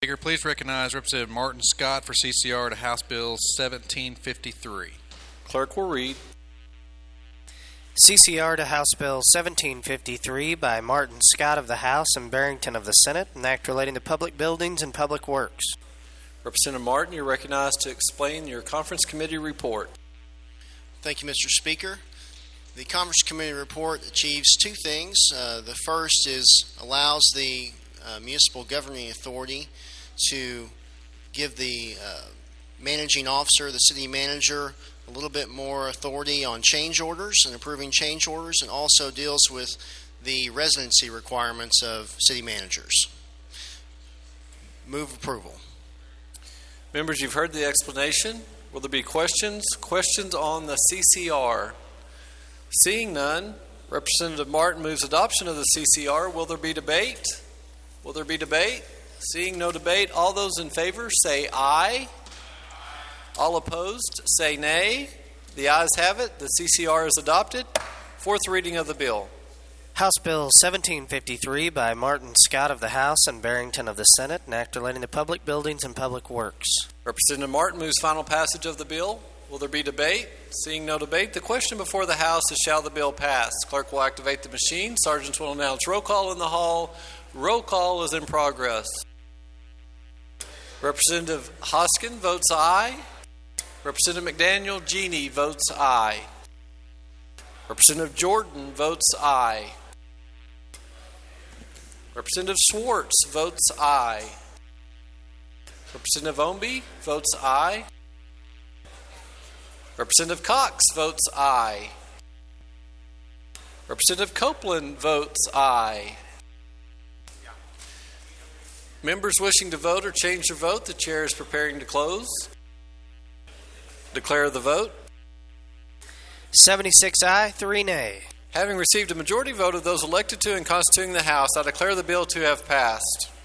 Speaker, please recognize Representative Martin Scott for CCR to House Bill 1753. Clerk will read. CCR to House Bill 1753 by Martin Scott of the House and Barrington of the Senate, an act relating to public buildings and public works. Representative Martin, you're recognized to explain your conference committee report. Thank you, Mr. Speaker. The Conference Committee report achieves two things. The first is allows the Municipal Governing Authority to give the managing officer, the city manager, a little bit more authority on change orders and approving change orders, and also deals with the residency requirements of city managers. Move approval. Members, you've heard the explanation. Will there be questions? Questions on the CCR? Seeing none, Representative Martin moves adoption of the CCR. Will there be debate? Will there be debate? Seeing no debate, all those in favor say aye. All opposed say nay. The ayes have it. The CCR is adopted. Fourth reading of the bill. House Bill 1753 by Martin Scott of the House and Barrington of the Senate, an act relating to public buildings and public works. Representative Martin moves final passage of the bill. Will there be debate? Seeing no debate, the question before the House is, shall the bill pass? Clerk will activate the machine. Sergeants will announce roll call in the hall. Roll call is in progress. Representative Hoskin votes aye. Representative McDaniel Genie votes aye. Representative Jordan votes aye. Representative Swartz votes aye. Representative Omby votes aye. Representative Cox votes aye. Representative Copeland votes aye. Members wishing to vote or change their vote, the chair is preparing to close. Declare the vote. 76 aye, 3 nay. Having received a majority vote of those elected to and constituting the House, I declare the bill to have passed.